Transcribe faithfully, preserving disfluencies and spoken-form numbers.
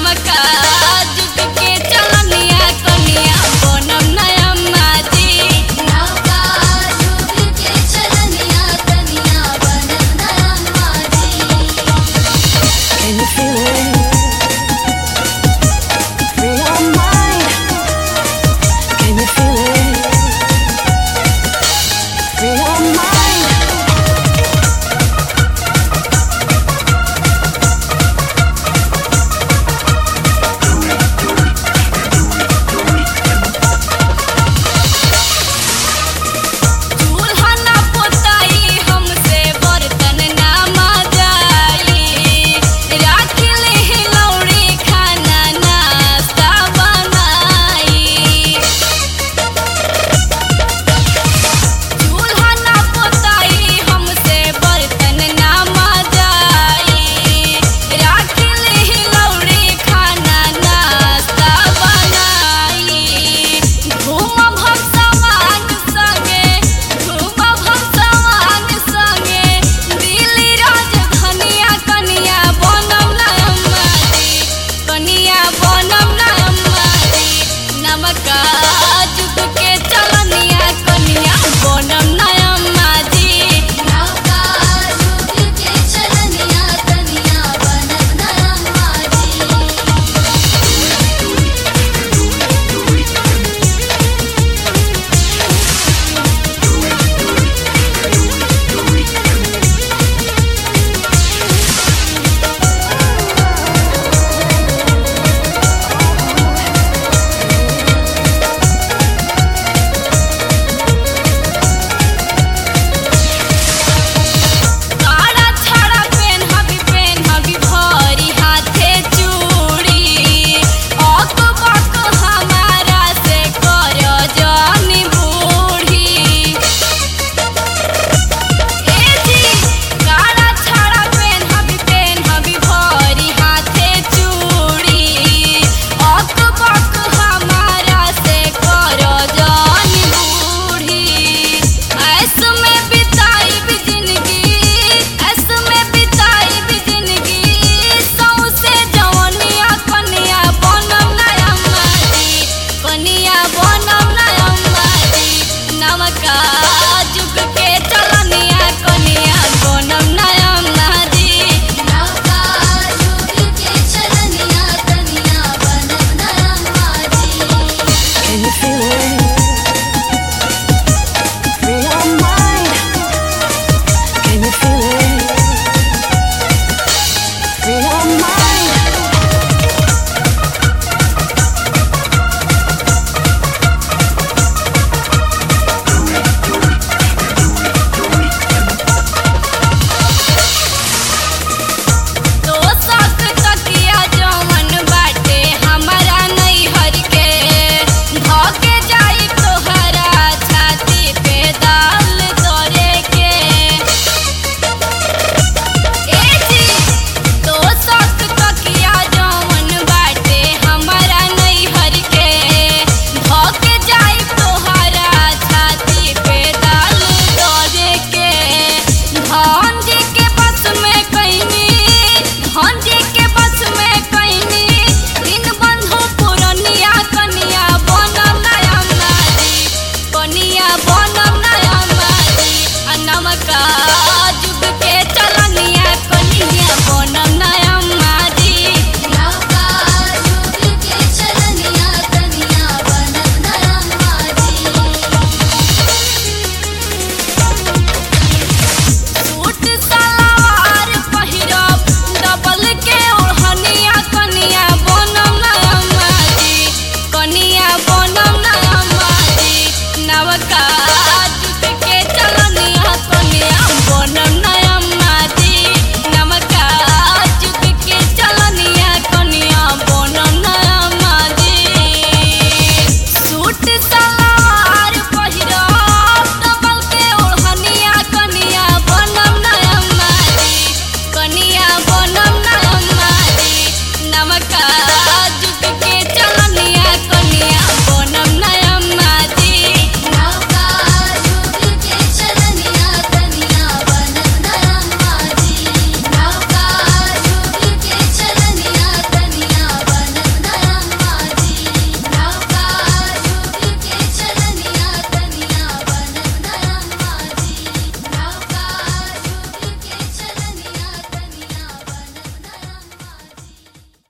नमका जुग के चलनिया कनिया बनम ना अम्मा जी। नौका जुग के चलनिया कनिया बनम ना अम्मा जी। Can you feel it? Free your mind. Can you feel it? Free your mind. चूल्हा ना पोताई हमसे बर्तन ना मजाई राख ले लौड़ी खाना नाश्ता बनाई। चूल्हा ना पोताई हमसे बर्तन ना मजाई राख ले लौड़ी खाना नाश्ता बनाई। घूमब हम सवांग संगे घूमब हम सवांग संगे दिल्ली राजधानिया कनिया बनम ना अम्मा जी। कनिया बनम